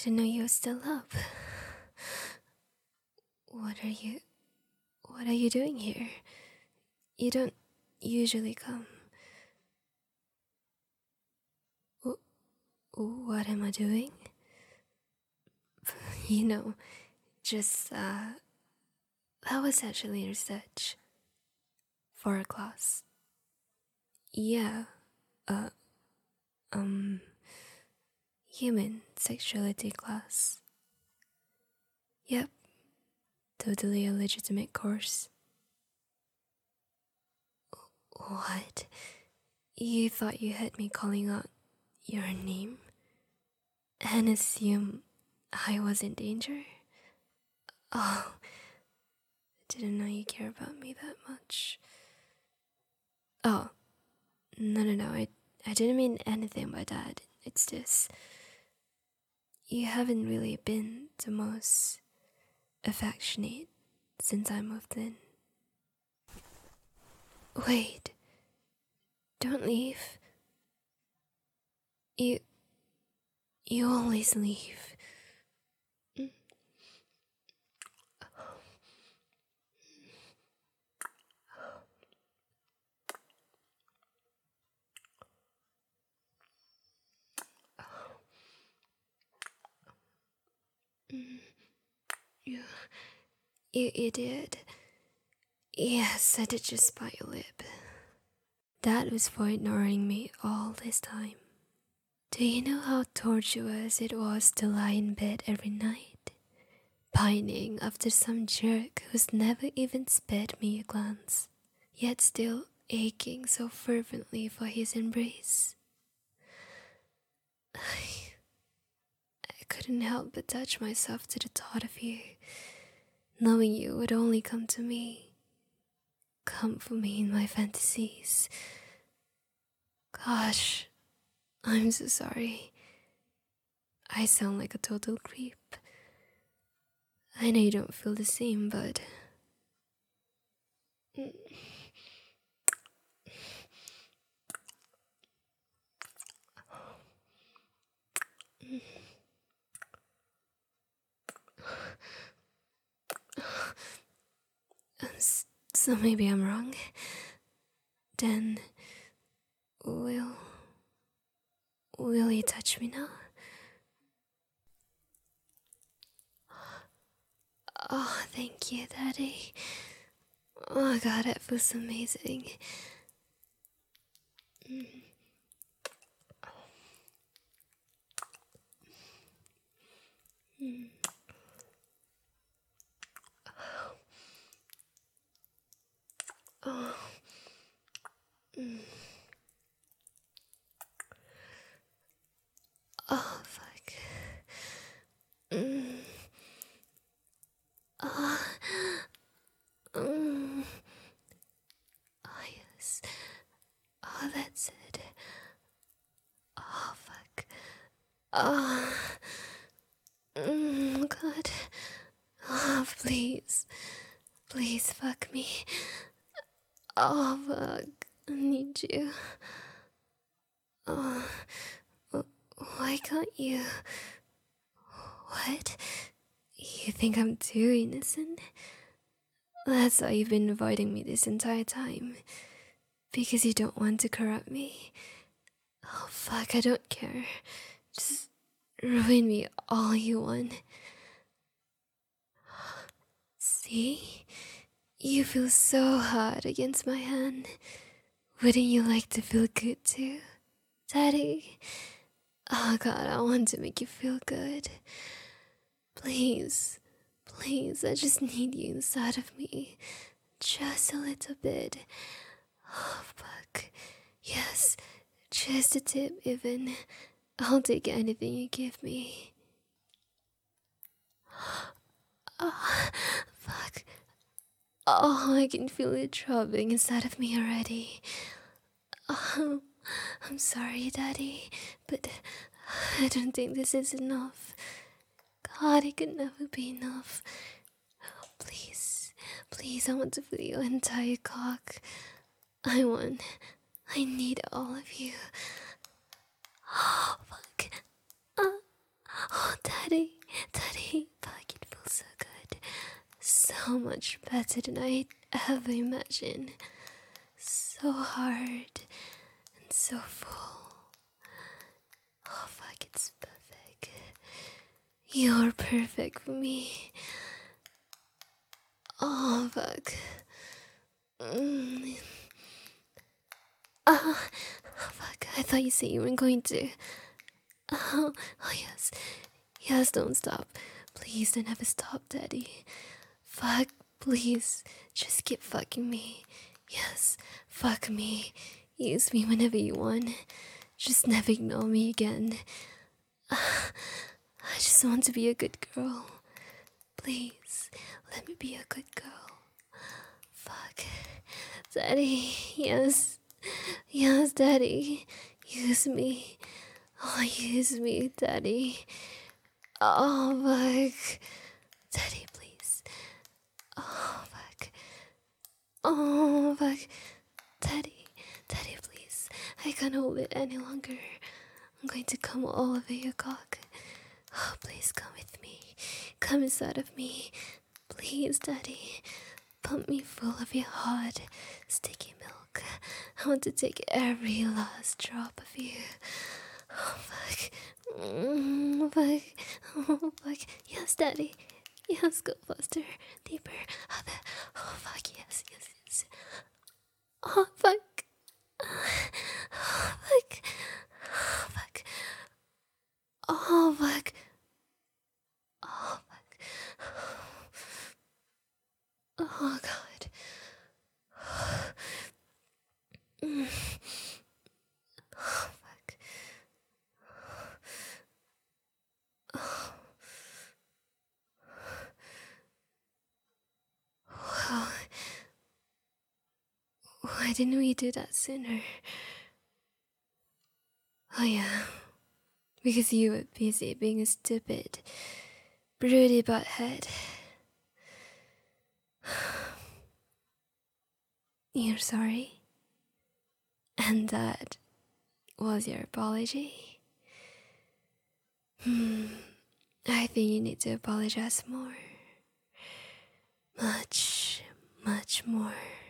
didn't know you were still up. What are you doing here? You don't usually come. What am I doing? You know, just, that was actually research. For a class. Yeah, uh, human sexuality class. Yep, totally a legitimate course. What? You thought you heard me calling out your name? And assume I was in danger? Oh, didn't know you care about me that much. Oh, no, I didn't mean anything by that. It's just, you haven't really been the most affectionate since I moved in. Wait, don't leave. You always leave. You did. Yes, I did just bite your lip. That was for ignoring me all this time. Do you know how torturous it was to lie in bed every night, pining after some jerk who's never even spared me a glance, yet still aching so fervently for his embrace? I couldn't help but touch myself to the thought of you, knowing you would only come to me, come for me in my fantasies. Gosh, I'm so sorry. I sound like a total creep. I know you don't feel the same, but... So maybe I'm wrong. Then... Will you touch me now? Oh, thank you, Daddy. Oh my god, that feels amazing. Oh. Oh, fuck. Oh. Oh, yes. Oh, that's it. Oh, fuck. Oh. God. Oh, please. Please fuck me. Oh, fuck. I need you. Oh. Why can't you? What? You think I'm too innocent? That's why you've been avoiding me this entire time. Because you don't want to corrupt me. Oh fuck, I don't care. Just ruin me all you want. See? You feel so hard against my hand. Wouldn't you like to feel good too, Daddy? Oh god, I want to make you feel good. Please, please, I just need you inside of me. Just a little bit. Oh, fuck. Yes, just a tip even. I'll take anything you give me. Oh, fuck. Oh, I can feel it throbbing inside of me already. Oh, I'm sorry, Daddy, but I don't think this is enough. God, it could never be enough. Oh, please, please, I want to feel your entire cock. I need all of you. Oh, fuck. Oh, Daddy, Daddy, fuck, it feels so good. So much better than I ever imagined. So hard and so full. Oh, fuck, it's perfect. You're perfect for me. Oh, fuck. Mm. Oh, fuck, I thought you said you weren't going to. Oh, yes. Yes, don't stop. Please don't ever stop, Daddy. Fuck, please. Just keep fucking me. Yes, fuck me. Use me whenever you want. Just never ignore me again. I just want to be a good girl. Please, let me be a good girl. Fuck. Daddy, yes. Yes, Daddy. Use me. Oh, use me, Daddy. Oh, fuck. Daddy, please. Oh, fuck. Oh, fuck. Daddy. Daddy, please. I can't hold it any longer. I'm going to come all over your cock. Oh, please come with me. Come inside of me. Please, Daddy. Pump me full of your hot, sticky milk. I want to take every last drop of you. Oh, fuck. Fuck. Oh, fuck. Yes, Daddy. Yes, go faster. Deeper. Oh, fuck. Yes, yes, yes. Oh, fuck. Oh, fuck. Oh, fuck. Oh, fuck. Oh, fuck. Oh, God. Oh, fuck. Well, why didn't we do that sooner? Oh, yeah. Because you were busy being a stupid, broody butthead. You're sorry? And that was your apology? I think you need to apologize more. Much, much more.